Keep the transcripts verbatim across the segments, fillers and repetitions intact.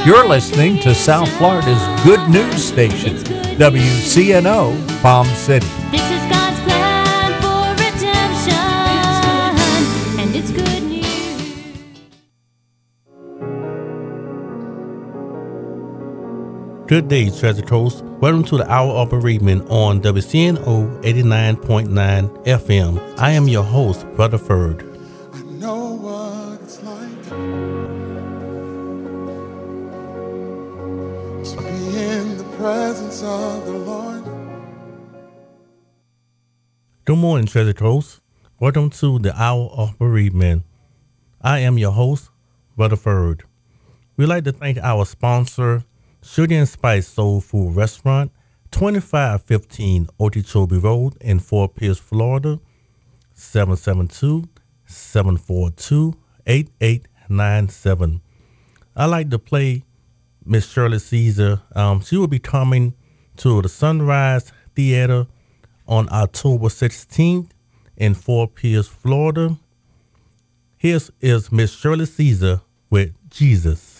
You're listening to South Florida's good news station, W C N O Palm City. This is God's plan for redemption, and it's good news. Good day, Treasure Coast. Welcome to the Hour of Bereavement on W C N O eighty-nine point nine F M. I am your host, Brother Ferd. I know what it's like to be in the presence of the Lord. Good morning, Treasure Coast. Welcome to the Hour of Bereavement. I am your host, Brother Ferd. We'd like to thank our sponsor, Sugar and Spice Soul Food Restaurant, twenty-five fifteen Okeechobee Road in Fort Pierce, Florida, seven seven two, seven four two, eight eight nine seven. I'd like to play Miss Shirley Caesar. Um, she will be coming to the Sunrise Theater on October sixteenth in Fort Pierce, Florida. Here is Miss Shirley Caesar with Jesus.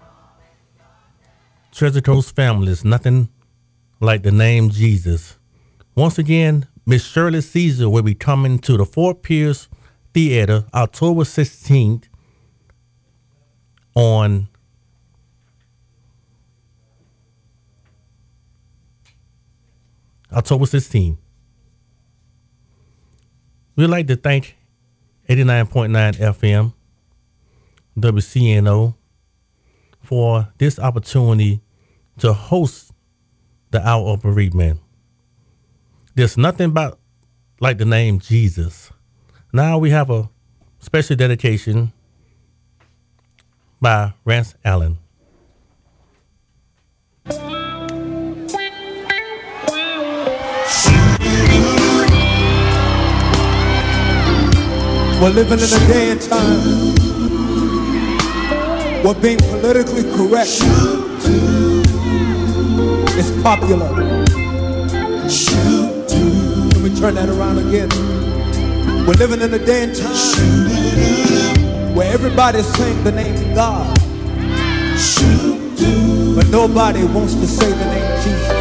Treasure Coast family is nothing like the name Jesus. Once again, Miss Shirley Caesar will be coming to the Fort Pierce Theater October sixteenth on October sixteenth. We'd like to thank eighty-nine point nine F M, W C N O, for this opportunity to host the Hour of Bereavement. There's nothing about like the name Jesus. Now we have a special dedication by Rance Allen. We're living in a day and time where being politically correct is popular. Let me turn that around again. We're living in a day and time where everybody's saying the name God, but nobody wants to say the name Jesus.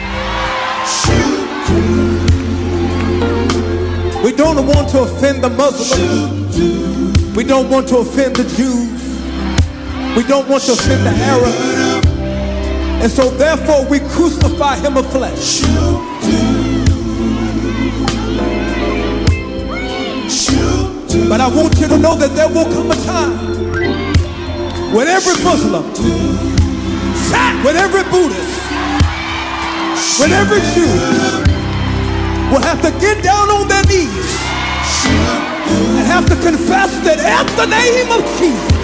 We don't want to offend the Muslims. We don't want to offend the Jews. We don't want to offend the Arabs. And so therefore we crucify him of flesh. But I want you to know that there will come a time when every Muslim, when every Buddhist, when every Jew will have to get down on their knees and have to confess that at the name of Jesus,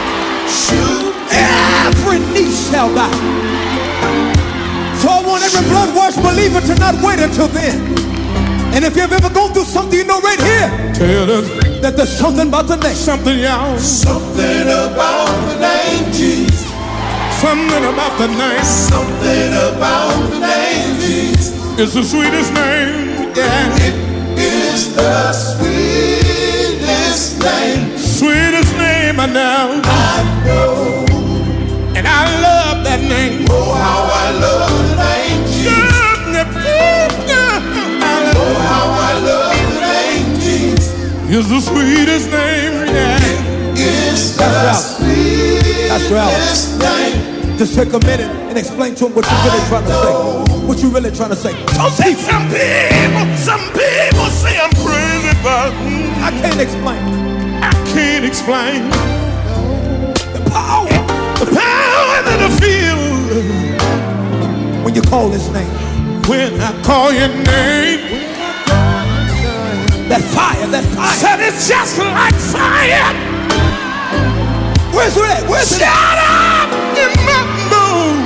every knee shall bow. So I want every blood-washed believer to not wait until then. And if you've ever gone through something, you know right here that there's something about the name. Something, y'all. Something about the name Jesus. Something about the name. Something about the name Jesus. It's the sweetest name. Yeah. It is the sweetest name. Sweetest name I know. I know. And I love that name. Oh, how I love the name Jesus. Oh, how I love the name Jesus. It's the sweetest name. Yeah. It is the sweetest name. Just take a minute and explain to him what you're really trying to say. What you're really trying to say. Some people, some people, some people say I'm crazy, but I can't explain. I can't explain The power, the power that I feel when you call his name. when I call your name. That fire, that fire. Said it's just like fire. Where's it at? Where's it Shut at? up in my mood.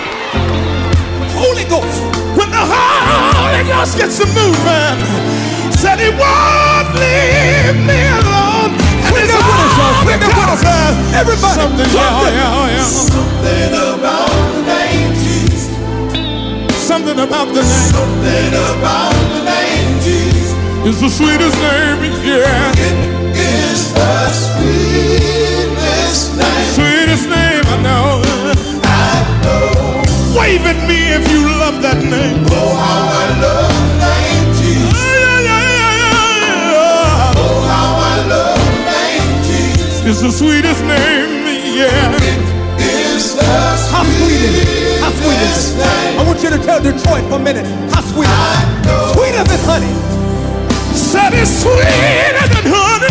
Holy Ghost. When the Holy Ghost gets to moving, said he won't leave me alone. And Swing it's that with us, y'all. all Swing that with us. because of Everybody. something, Something. yeah, yeah, yeah. Something about the name Jesus. Something about the name. Something about the name Jesus. It's the sweetest name. Yeah. It is the sweetest name. Sweetest name I know. I know. Wave at me if you love that name. Oh, how I love the name Jesus. Yeah, yeah, yeah, yeah, yeah. Oh, how I love the name Jesus. It's the sweetest name. Yeah. It is the How sweet is it? How sweet is sweetest it? name. I want you to tell Detroit for a minute. How sweet is I it? know. Sweeter than honey. Said it's sweeter than honey.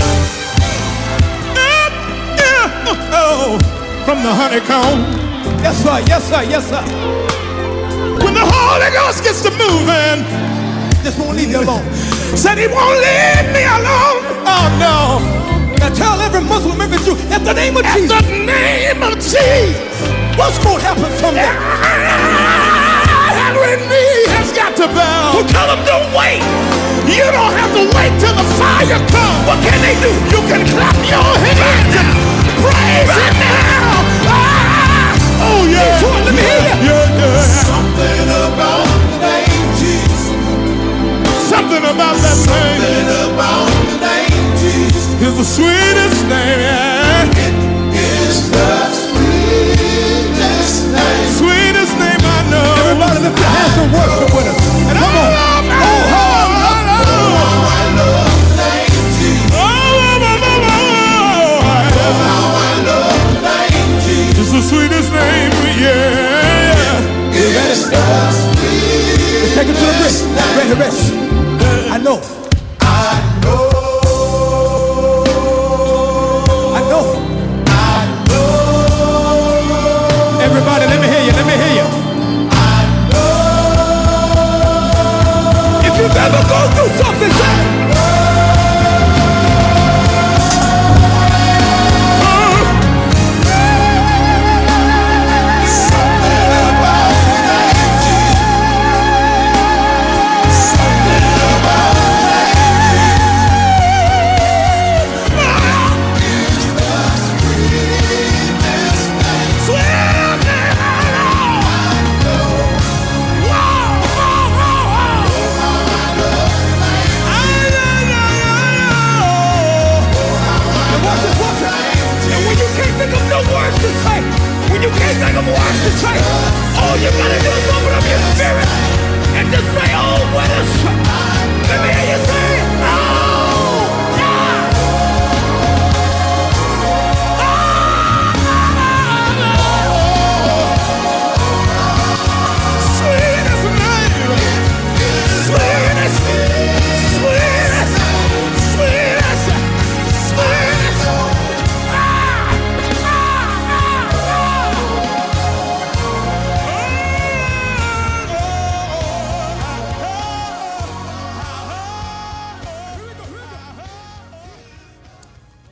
Oh, from the honeycomb. Yes, sir. Yes, sir. Yes, sir. When the Holy Ghost gets to moving, Just won't leave you alone. said he won't leave me alone. Oh, no. Now tell every Muslim, every Jew, at the name of At Jesus, the name of Jesus, what's going to happen someday? every knee has got to bow. So tell them don't wait. You don't have to wait till the fire comes. What can they do? You can clap your hands and praise him now. Ah! Oh yeah. Detroit, let me hear you. Yeah, yeah. Something about the name Jesus. Something about that name Something about the name Jesus. is the sweetest name. Yeah. It is the sweetest name. Sweetest name I know. Everybody lift your hands and worship with us. And come on. Oh, Oh,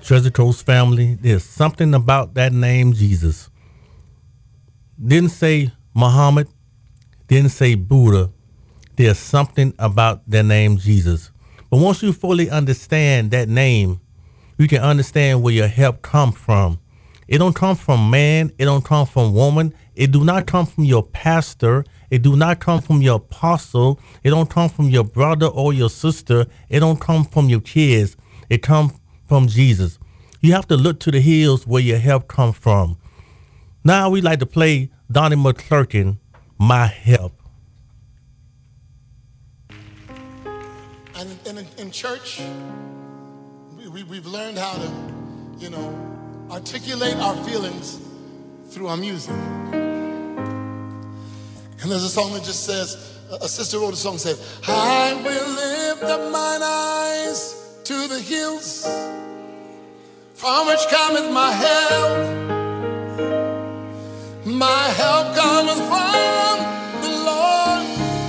Treasure Coast family, there's something about that name Jesus. Didn't say Muhammad, didn't say Buddha. There's something about that name Jesus. But once you fully understand that name, you can understand where your help comes from. It don't come from man. It don't come from woman. It do not come from your pastor. It do not come from your apostle. It don't come from your brother or your sister. It don't come from your kids. It comes from Jesus. You have to look to the hills where your help comes from. Now we like to play Donnie McClurkin, My Help. And in, in church, we, we, we've learned how to, you know, articulate our feelings through our music. And there's a song that just says, a sister wrote a song that said, I will lift up mine eyes to the hills, from which cometh my help. My help cometh from the Lord,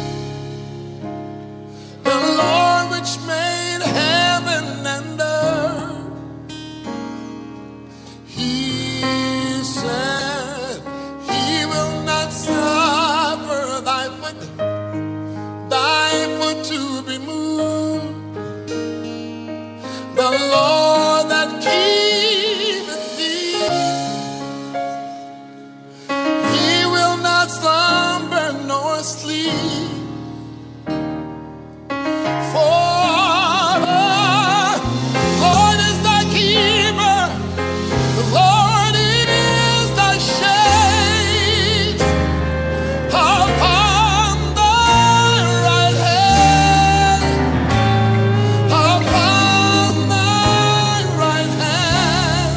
the Lord which made heaven and earth. He said he will not suffer thy foot, thy foot to be moved. The Lord that keepeth thee, he will not slumber nor sleep. For the Lord is thy keeper, the Lord is thy shade upon thy right hand, upon thy right hand.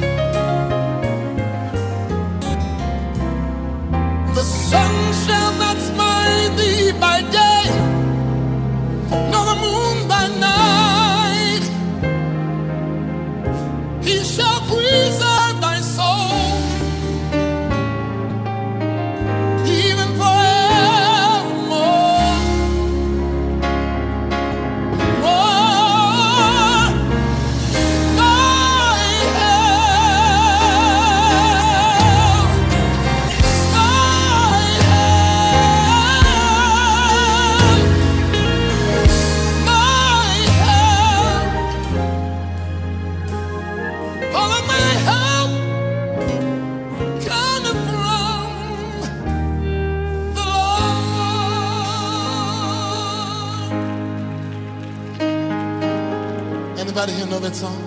The sun shall not smite thee by day, nor the moon by night. He shall preserve thy soul, even forevermore. Oh, my help, my help, my help, all of my help coming from the Lord. Anybody here know that song?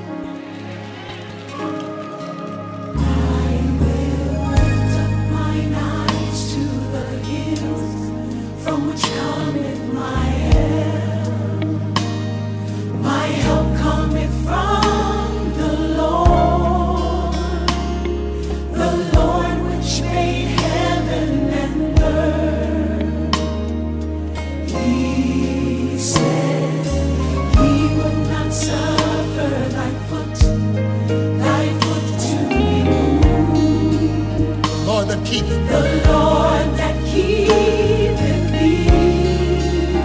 Mine eyes to the hills, from which cometh my help. My help cometh from the Lord, the Lord which made heaven and earth. He said he would not suffer thy foot, thy foot to be moved. Lord that keepeth The Lord that keepeth thee,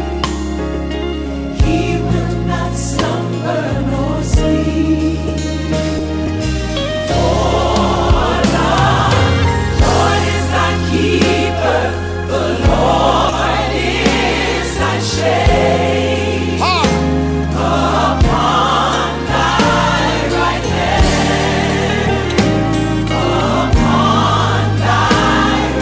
he will not slumber nor sleep. For the Lord is thy keeper, the Lord is thy shade upon thy right hand, upon thy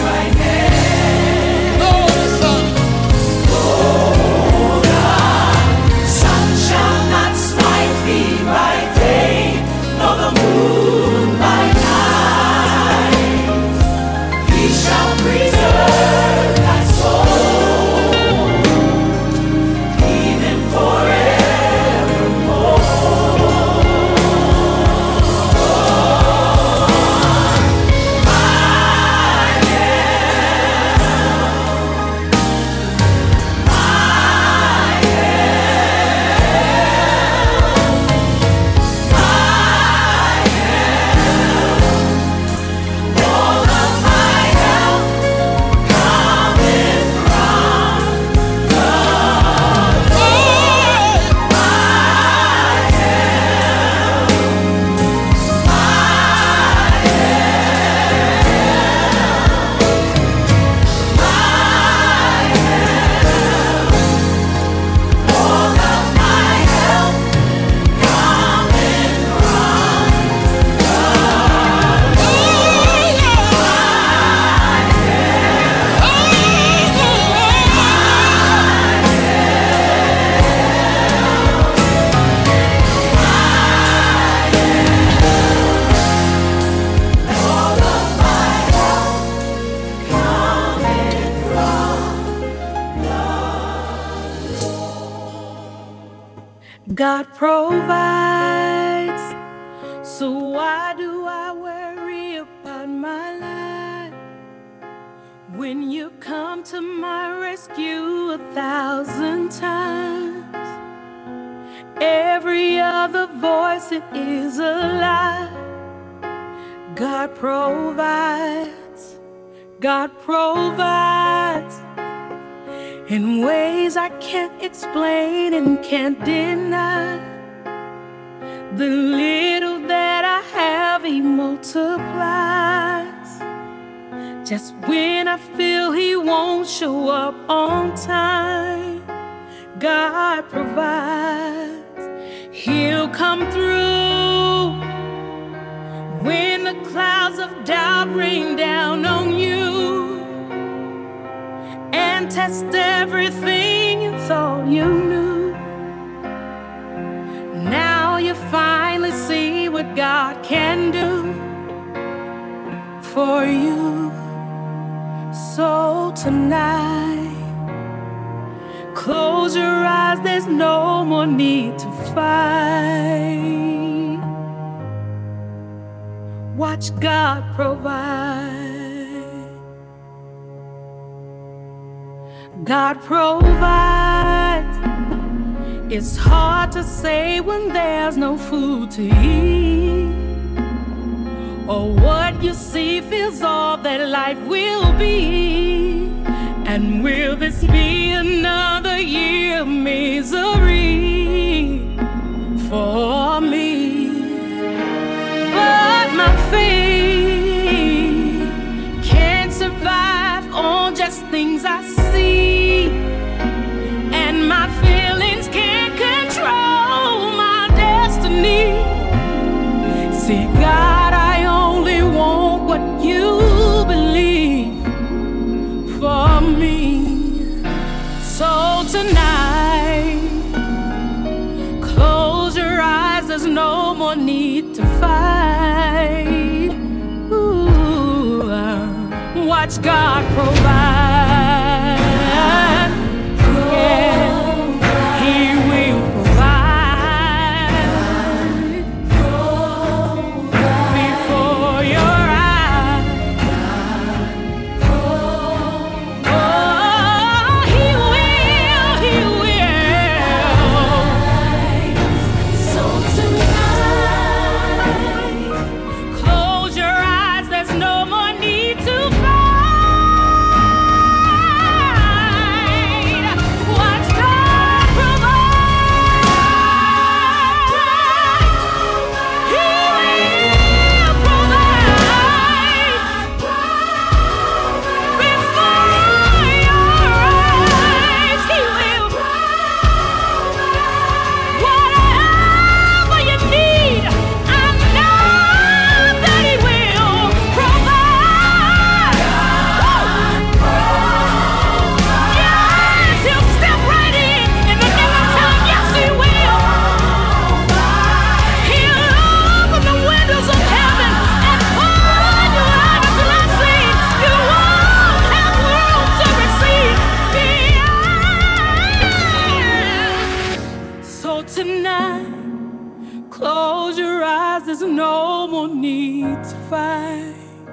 God provides. So why do I worry about my life when you come to my rescue a thousand times? Every other voice, it is a lie. God provides, God provides in ways I can't explain and can't deny. The little that I have, He multiplies. Just when I feel He won't show up on time, God provides. He'll come through when the clouds of doubt rain down on you and test everything you thought you knew. Now you finally see what God can do for you. So tonight, close your eyes, there's no more need to fight. Watch God provide. God provides. It's hard to say when there's no food to eat, or what you see feels all that life will be. And will this be another year of misery for me? But my faith can't survive on just things I see, and my feelings can't control my destiny. See, God, I only want what you believe for me. So tonight, close your eyes, there's no more need to fight. Ooh, watch God provide. Yeah, He will provide before your eyes. Oh, He will, He will. So tonight, close your eyes, there's no more need to fight. Watch God provide. He will provide before your eyes. He will whatever you need. I know that He will provide. Yes, He'll step right in in the nick of time. Yes, He will. He'll open the windows of heaven and pour you out a blessing you won't have room to receive. Yeah. So tonight, close your eyes, there's no more need to fight.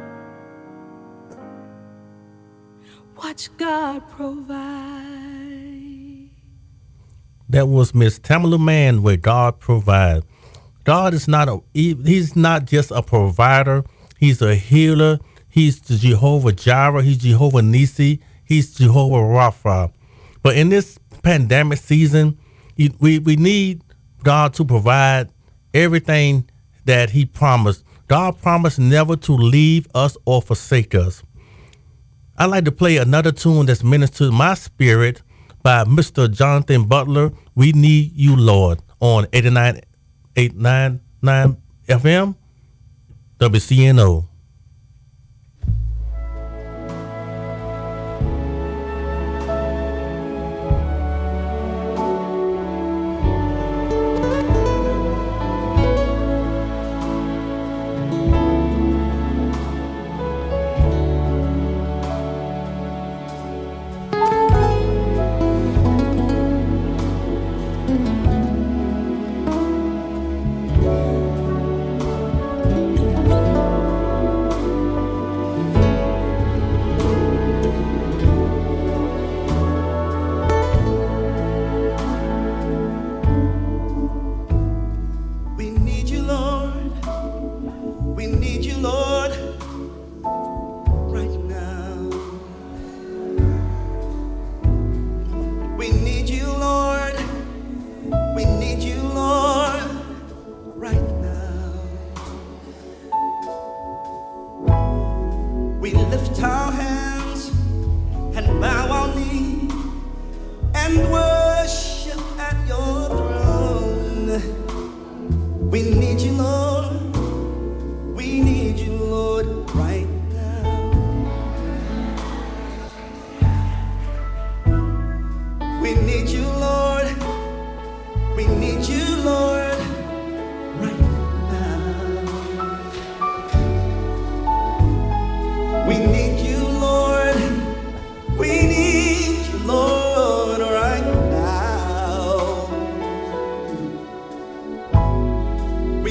Watch God provide. That was Miss Tamala Mann with God Provide. God is not a, he- he's not just a provider. He's a healer. He's the Jehovah Jireh. He's Jehovah Nisi. He's Jehovah Rapha. But in this pandemic season, you- we, we need God to provide everything that he promised. God promised never to leave us or forsake us. I'd like to play another tune that's ministered to my spirit by Mister Jonathan Butler, We Need You, Lord, on eighty-nine point eight nine nine F M, W C N O.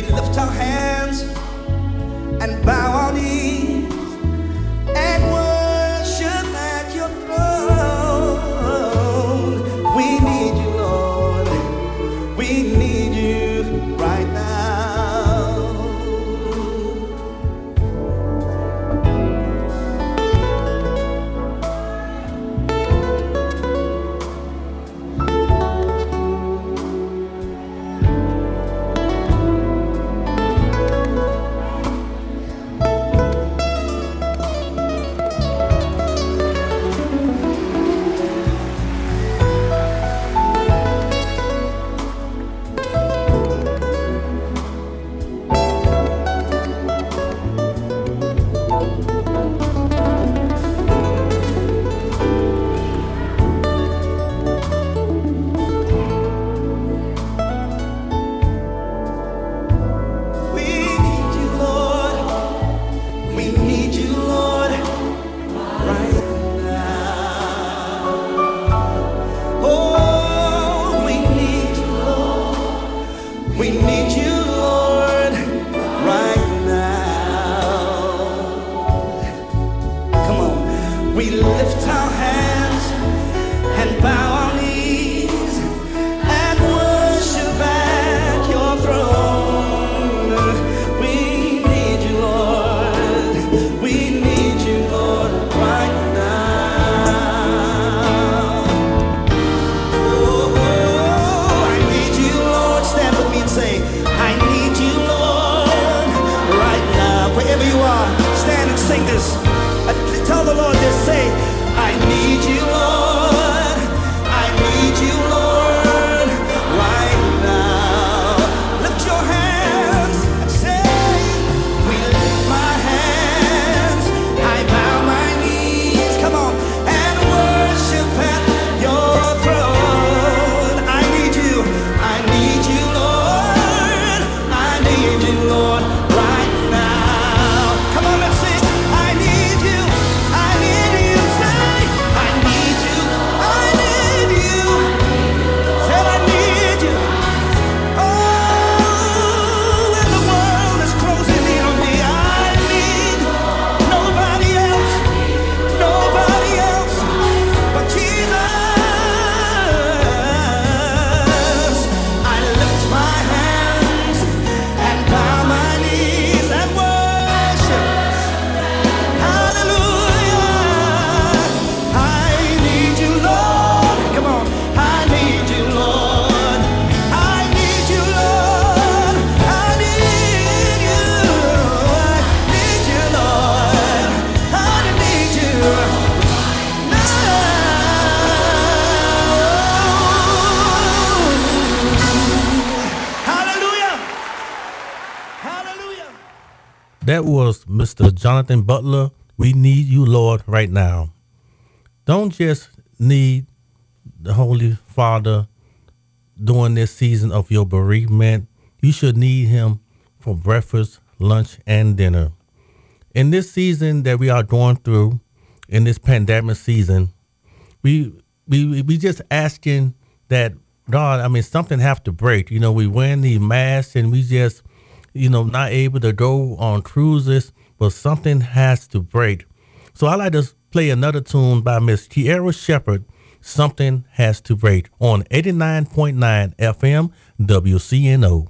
lift our hands and bow our knees and worship at your throne. We need you, Lord. We need you right now. We lift our hands and bow our knees and worship at your throne. We need you, Lord. We need you, Lord, right now. Oh, I need you, Lord. Stand with me and say, I need you, Lord, right now. Wherever you are, stand and sing this. Tell the Lord this, say, I need you, Lord, I need you, Lord, right now. Lift your hands and say, we lift my hands, I bow my knees, come on, and worship at your throne. I need you, I need you, Lord, I need you, Lord, right now. Come on, let's sing, I need you. That was Mister Jonathan Butler. We need you, Lord, right now. Don't just need the Holy Father during this season of your bereavement. You should need him for breakfast, lunch, and dinner. In this season that we are going through, in this pandemic season, we we we just asking that, God, I mean, something have to break. You know, we wearing these masks and we just, you know, not able to go on cruises, but something has to break. So I like to play another tune by Miss Tierra Shepherd, Something Has to Break, on eighty-nine point nine F M W C N O.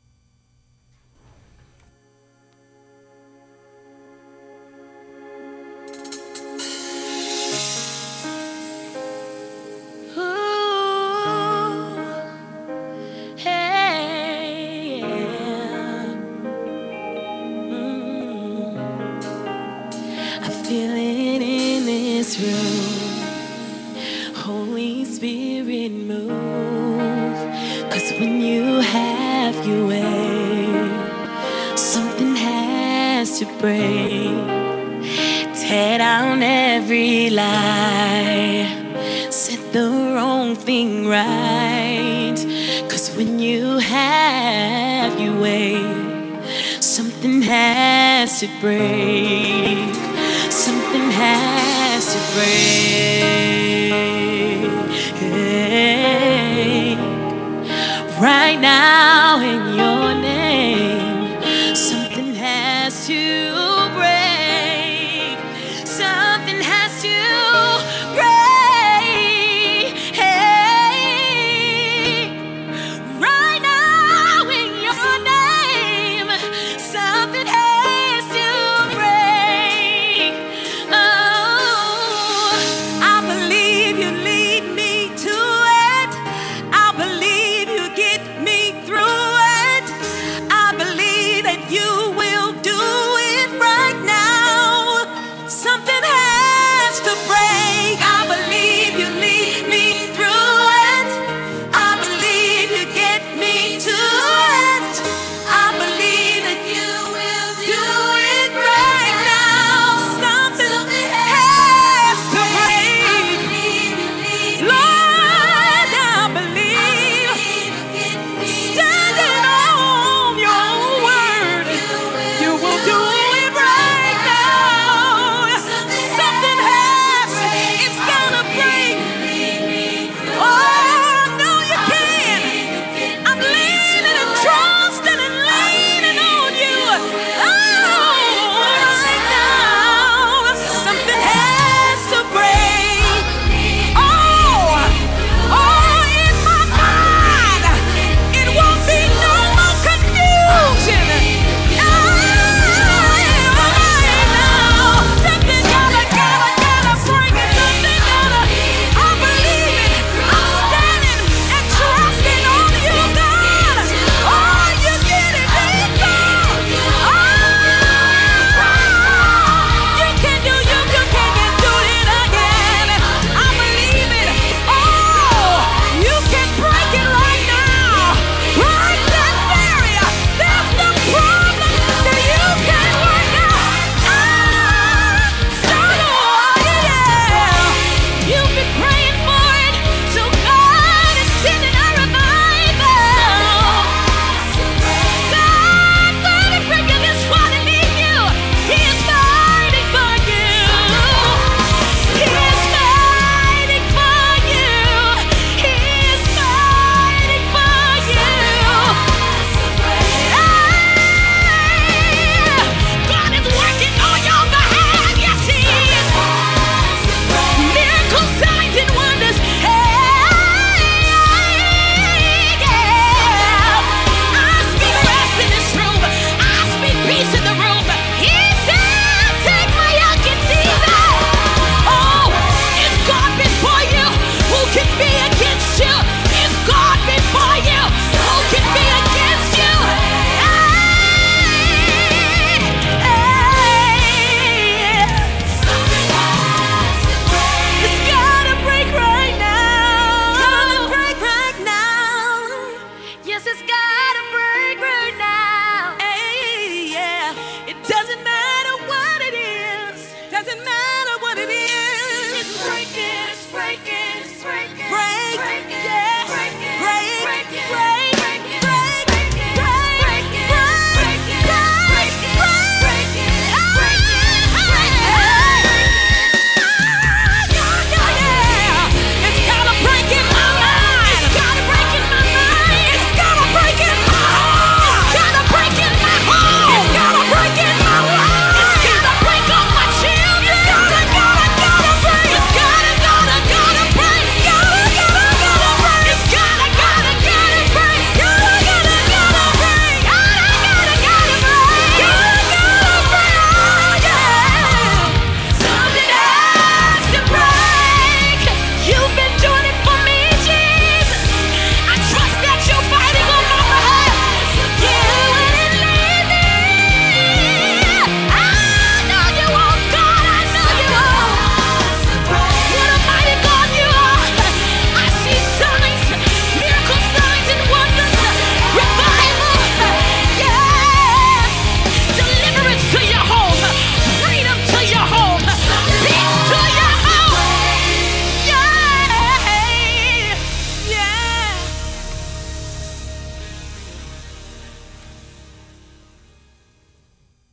Holy Spirit, move. 'Cause when you have your way, something has to break. Tear down every lie, set the wrong thing right. 'Cause when you have your way, something has to break. Something has to break right now in your name.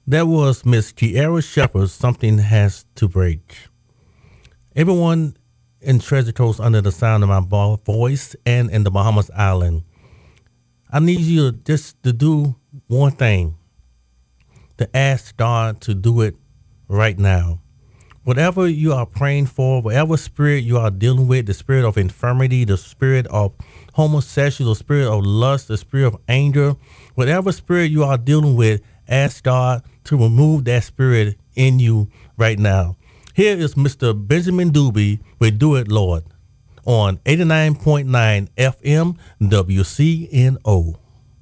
That was Miss Kiara Shepherd, Something Has to Break. Everyone in Treasure Coast under the sound of my vo- voice and in the Bahamas Island, I need you just to do one thing, to ask God to do it right now. Whatever you are praying for, whatever spirit you are dealing with, the spirit of infirmity, the spirit of homosexual, the spirit of lust, the spirit of anger, whatever spirit you are dealing with, ask God to remove that spirit in you right now. Here is Mister Benjamin Doobie with Do It, Lord, on eighty-nine point nine F M W C N O.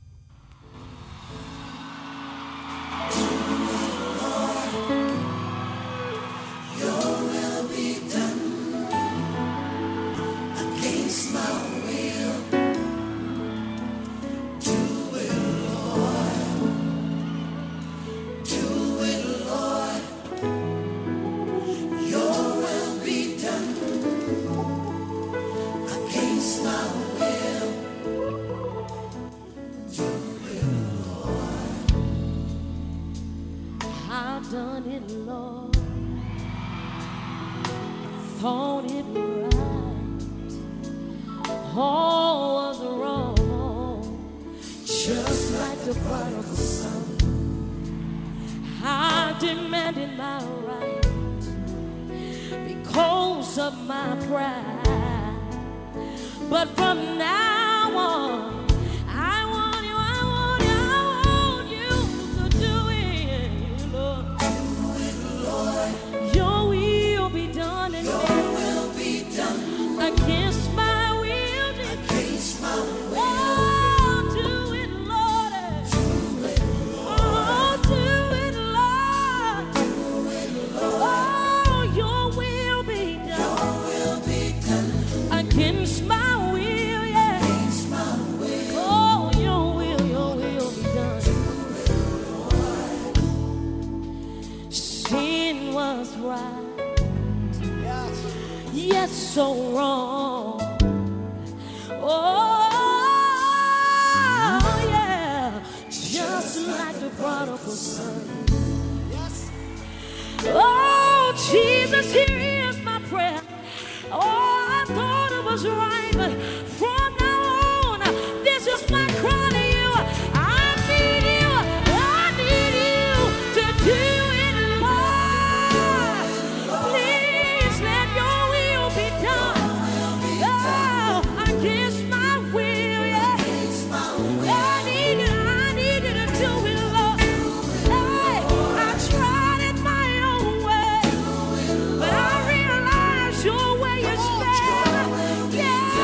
I've done it, Lord. Thought it right. All was wrong. Just like the prodigal son. I demanded my right because of my pride. But from now on, I want you, I want you, I want you to do it, Lord. Do it, Lord. Your will be done in me. Your will be done. Against my will. Against my will. Oh, do it, Lord. Do it, Lord. Oh, do it, Lord. Do it, Lord. Oh, your will be done. Your will be done. Against my yes, so wrong. Oh, yeah, just like the prodigal son. Yes. Oh, Jesus, here is my prayer. Oh, I thought it was right, but from now on, this is my cry to you. I need you, I need you to do it, Lord. Please let your will be done. Oh, against my will, yeah. I need you, I need you to do it, Lord. Hey, I tried it my own way, but I realize your way is better. Yeah.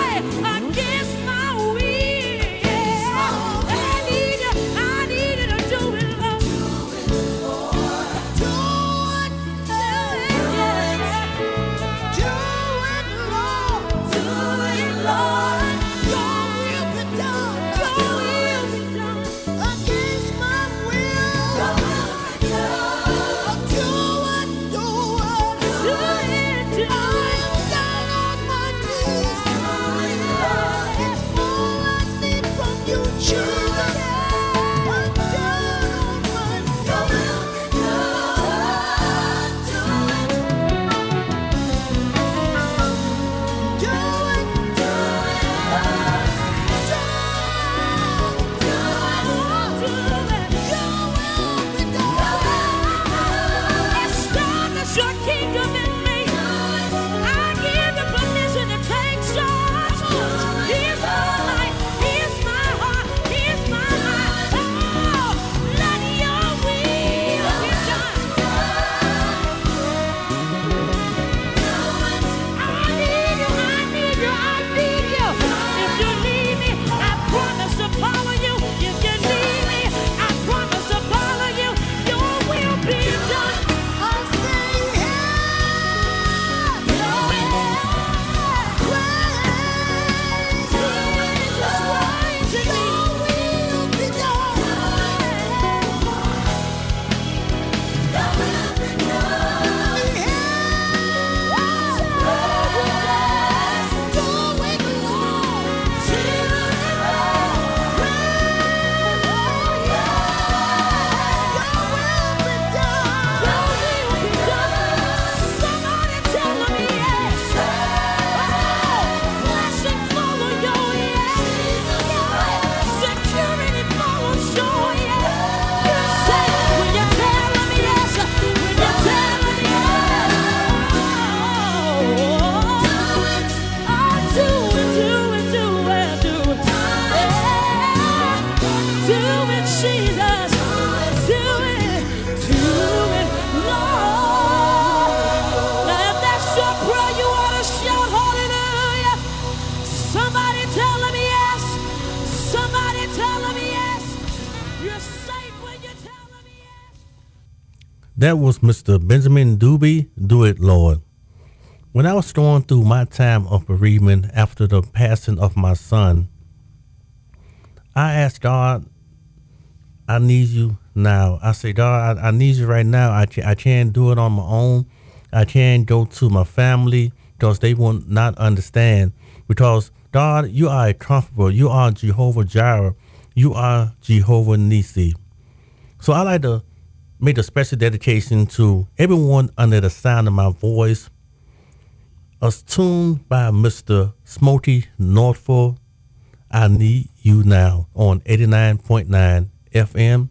Do it, Jesus. Do it. Do it, Lord. Now, if that's your prayer, you ought to shout hallelujah. Somebody tell him yes. Somebody tell him yes. You're safe when you tell him yes. That was Mister Benjamin Dubé, Do It, Lord. When I was going through my time of bereavement after the passing of my son, I asked God, I need you now. I say, God, I, I need you right now. I, ca- I can't do it on my own. I can't go to my family because they will not understand. Because, God, you are a comforter. You are Jehovah Jireh. You are Jehovah Nissi. So I like to make a special dedication to everyone under the sound of my voice. A tune by Mister Smokey Norfolk, I Need You Now, on eighty-nine point nine F M,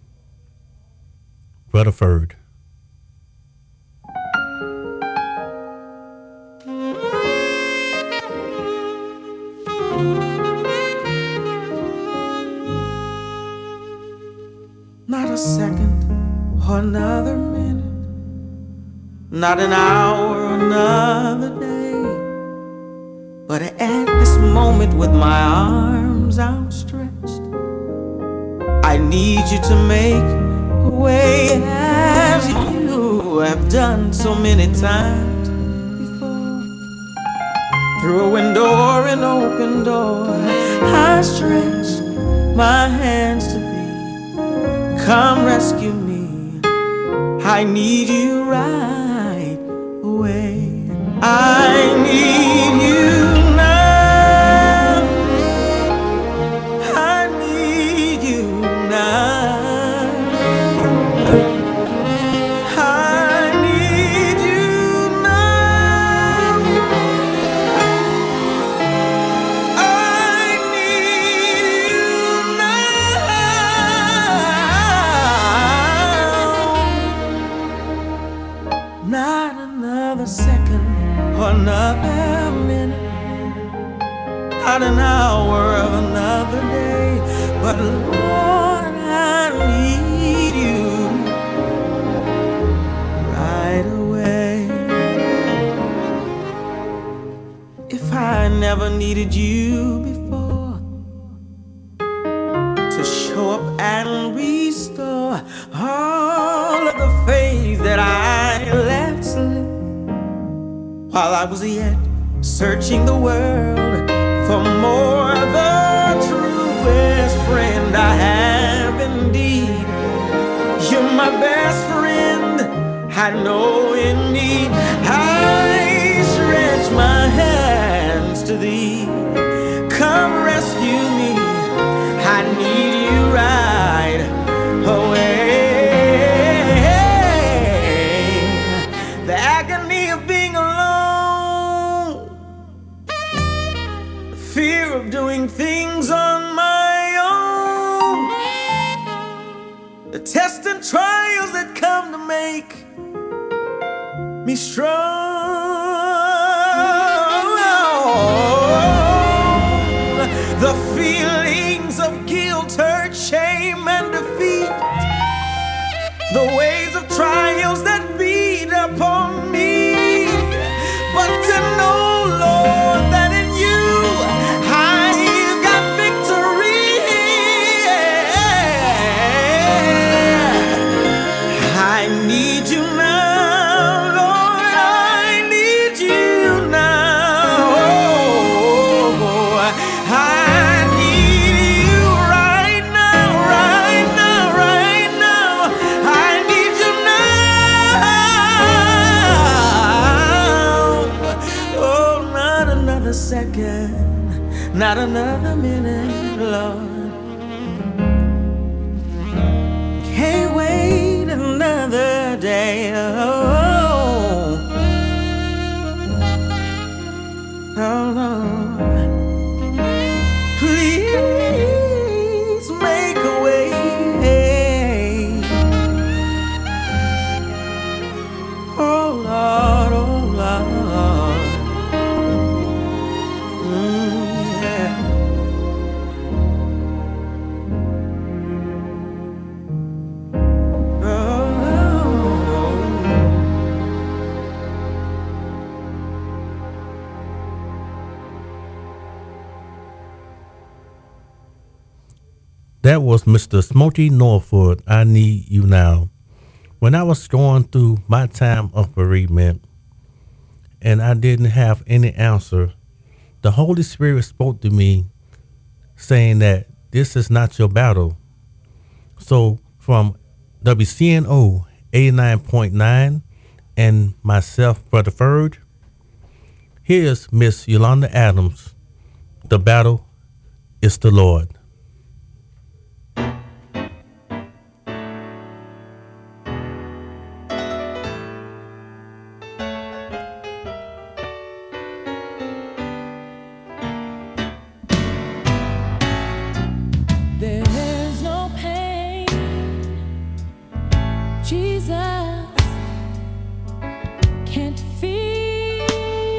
Rutherford. Not a second or another minute, not an hour or another day, but at this moment with my arms outstretched, I need you to make a way as you have done so many times before. Through a window or an open door, I stretch my hands to thee. Come rescue me, I need you right away. I need you now, I need you now, I need you now, I need you now. Not another second or another minute, not an hour of another day, but Lord, I need you right away. If I never needed you before to show up and restore all of the faith that I let slip while I was yet searching the world for more, the truest friend I have indeed. You're my best friend, I know in need. I stretch my hands to thee. Come rescue me, I need you right away. The agony of being alone, the fear of doing things on my own, the tests and trials that come to make me strong, the feelings of guilt, hurt, shame, and defeat, the waves of trials that beat upon me, but to know, Lord, that in you I've got victory. I need you now, Lord, I need you now. Oh, I need you right now, right now, right now. I need you now. Oh, not another second, not another minute, Lord. Can't wait another day. Oh, oh Lord, please make a way. Oh Lord, oh Lord, mm, yeah. That was Mister Smokey Norwood, I Need You Now. When I was going through my time of bereavement and I didn't have any answer, the Holy Spirit spoke to me saying that this is not your battle. So from W C N O eighty-nine point nine and myself, Brother Ferd, here's Miss Yolanda Adams. The battle is the Lord. There's no pain Jesus can't feel,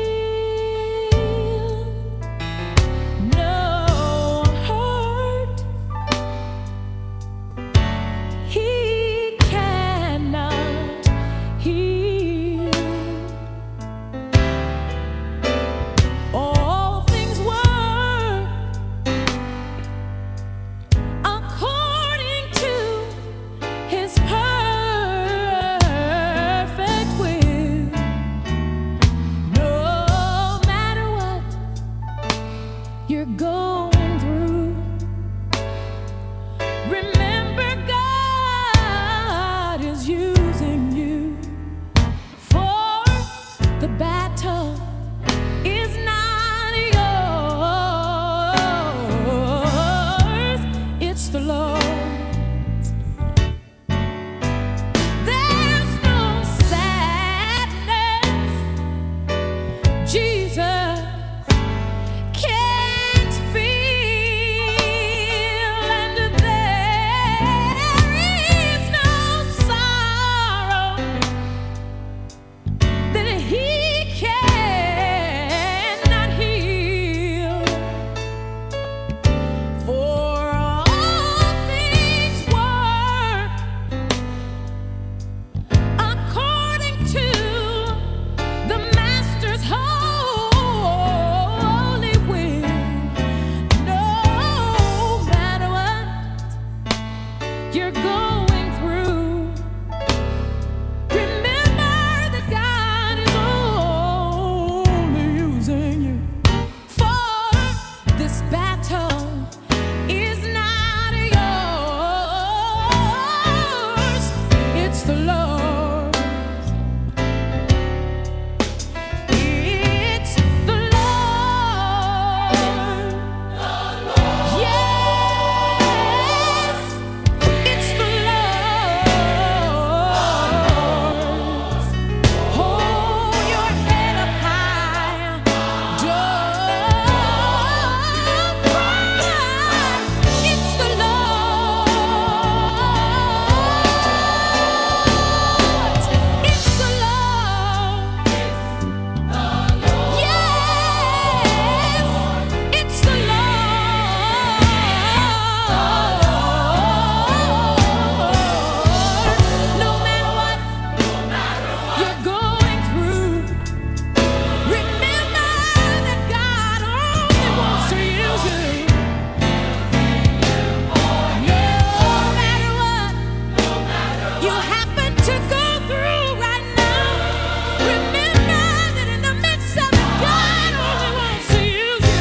no hurt he cannot heal. All things work according to his perfect will. No matter what you're going through, remember God is using you, for the battle is not yours, it's the Lord. There's no sadness Jesus can't feel, and there is no sorrow that he cannot heal. For all things work according to the Master's holy will. No matter what you're going through, remember that God is only using you, for this battle is not yours, it's the Lord's. It's the Lord. Yes, it's the Lord. Hold your head up high. Don't cry. It's the Lord. It's the Lord. Yes, it's the Lord. No matter what you're going through, remember that God only wants to use you. No matter what you happen to go through right now, remember that in the midst of it, God only wants to use you.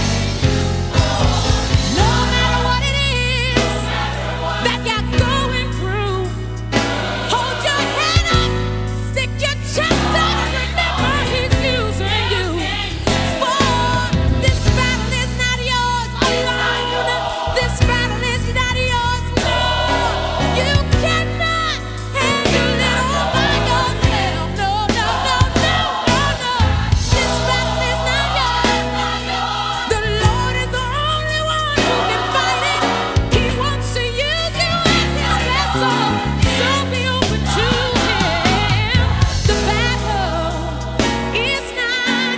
No matter what it is that you're going through, hold your head up, stick your chest out, and remember He's using you. For this battle is not yours alone. This battle is not yours. No, you cannot handle it all by yourself. No, no, no, no, no, no. This battle is not yours. The Lord is the only one who can fight it. He wants to use you as His vessel, so be open to Him. The battle is not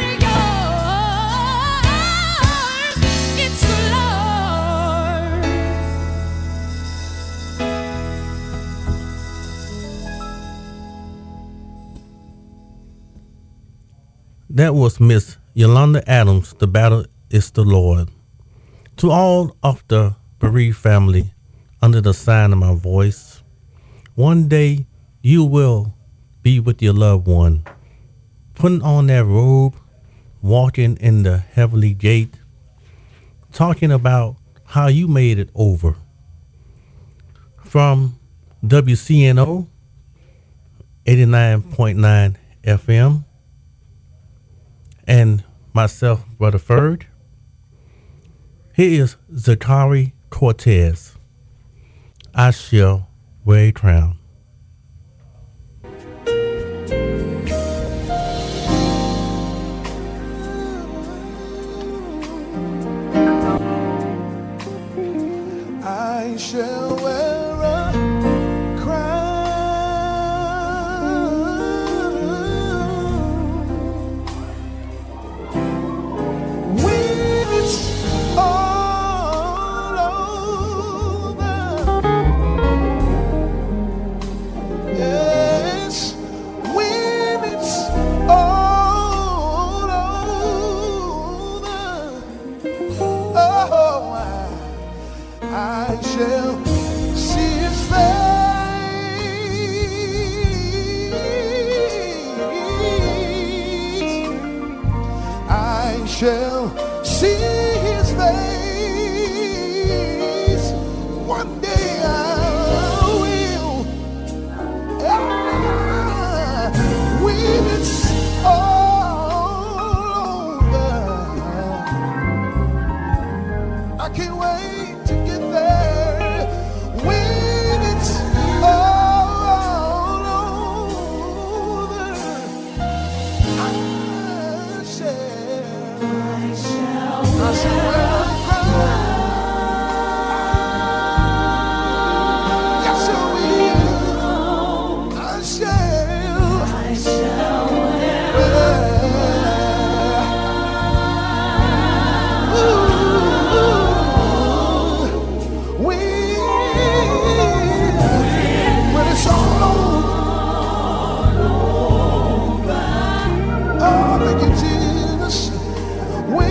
yours, it's the Lord. That was Miss Yolanda Adams. The battle is the Lord. To all of the bereaved family, under the sound of my voice. One day you will be with your loved one, putting on that robe, walking in the heavenly gate, talking about how you made it over. From W C N O eighty-nine point nine F M and myself, Brother Ferd, here is Zachary Cortez. I shall wear a crown. I shall wear a crown when it's all over. Yes, when it's all over. Oh, I I shall see his face. I shall see his face. One day I will. Ah, when it's all over. I can't wait to get there when it's all over. I shall, I shall, I shall wear a crown. Yes, I will. I shall, I shall wear. When it's all over, oh, thank you, Jesus. When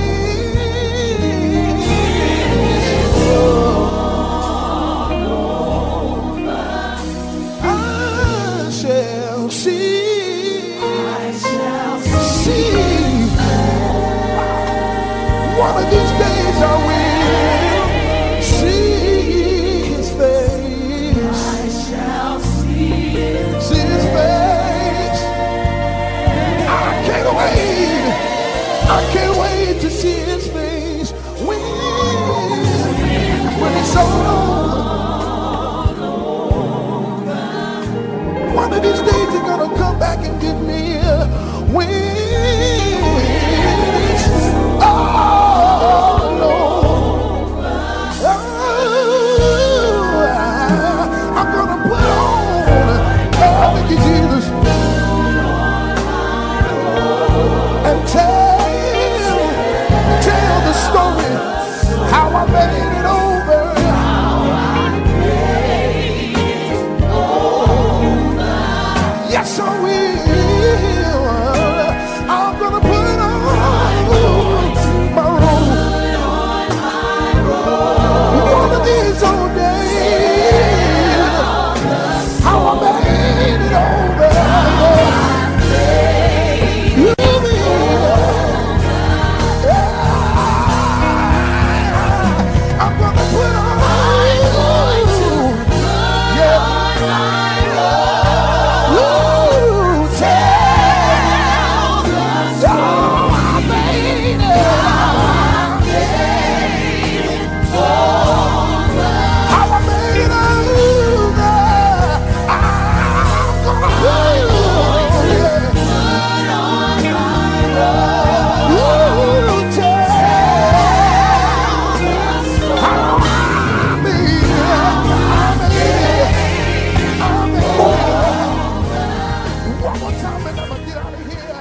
it's all over, I shall see, I shall see. One of these days I will see his face. I shall see his face. I can't wait. I can't wait to see his face. When, when it's all over. One of these days he's gonna come back and get me. When it's all over. I'm gonna put on, oh, thank you, Jesus, and tell, tell the story how I made it over. Yes, I will. I'm gonna put on my robe. One of these old days, how I made it over. You will. Yeah. I'm gonna put on. Yeah. Ooh, tell. Oh, I made it. How I made it over. I'm gonna put on. Ooh, tell. How I made it. I made it. I made it. One more time and I'm gonna get out of here.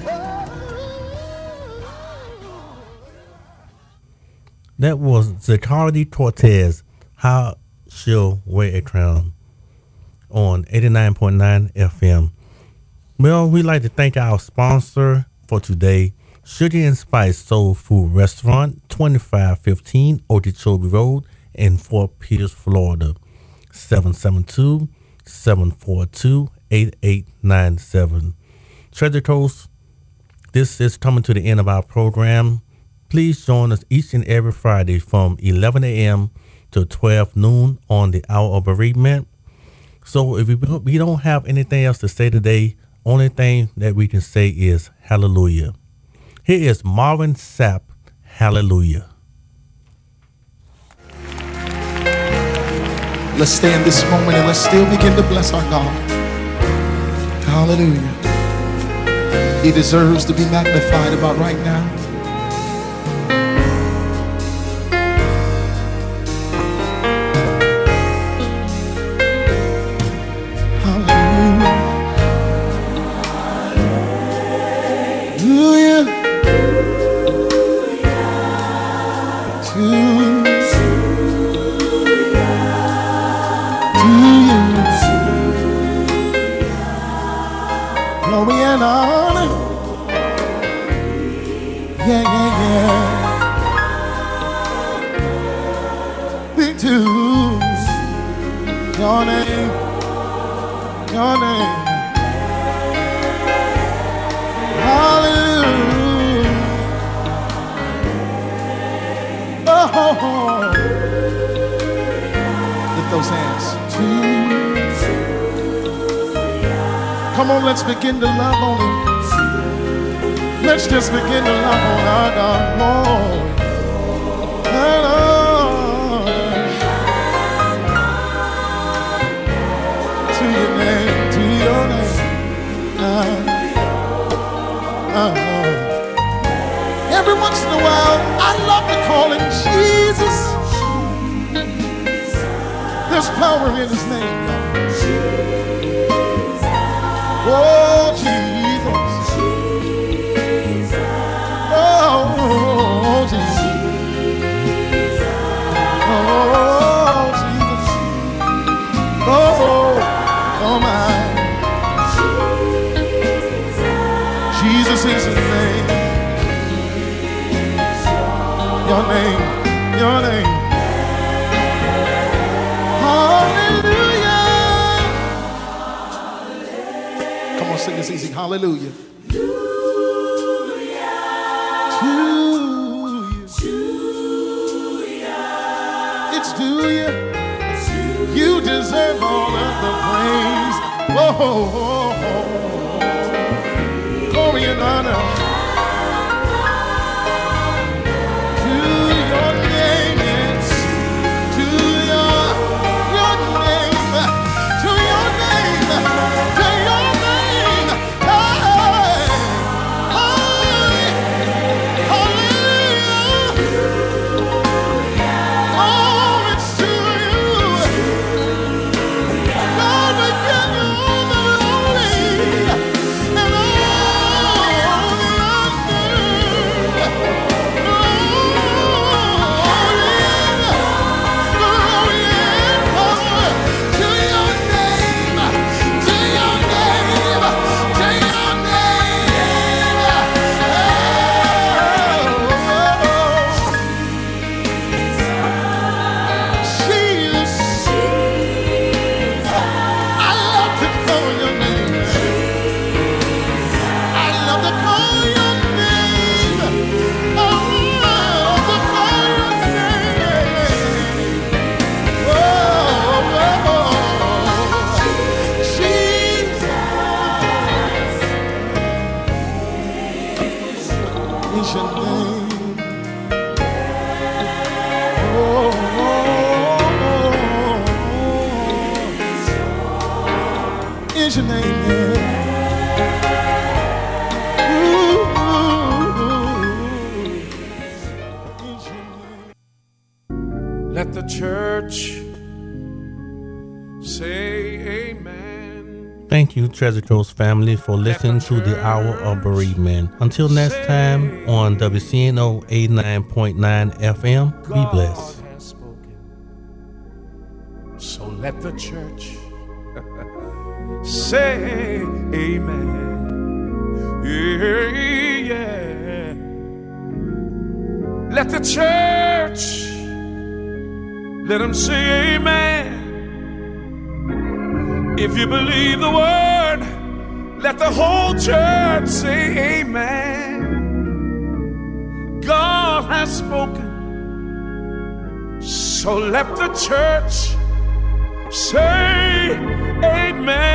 That was Zachary Cortez, How She'll Wear a Crown, on eighty-nine point nine F M. Well, we'd like to thank our sponsor for today, Sugar and Spice Soul Food Restaurant, twenty-five fifteen Okeechobee Road in Fort Pierce, Florida. seven seven two, seven four two, eight eight nine seven. Treasure Coast, this is coming to the end of our program. Please join us each and every Friday from eleven a.m. to twelve noon on the Hour of Bereavement. So if we, we don't have anything else to say today, only thing that we can say is hallelujah. Here is Marvin Sapp, Hallelujah. Let's stay in this moment and let's still begin to bless our God. Hallelujah. He deserves to be magnified about right now. Begin to love on him. Let's just begin to love on our God, Lord. Lord. To your name, to your name. Uh, uh, every once in a while, I love to call him Jesus. There's power in his name. Oh, Jesus. Oh, Jesus. Oh, Jesus. Oh, oh, my. Jesus is his name. Your name. Your name. Hallelujah. Sing this easy. Hallelujah. Hallelujah. To you. To you. It's to you. You deserve all of the praise. Whoa. Glory and honor. To your name. It's to your, your name. To your name. To your is your name, yeah. Ooh, is your name. Let the church say amen. Thank you, Treasure Coast family, for listening to the Hour of Bereavement. Until next time on W C N O eighty-nine point nine F M, be blessed. So let the church say amen. Yeah, yeah. Let the church, let them say amen. If you believe the word, let the whole church say amen. God has spoken, so let the church say amen.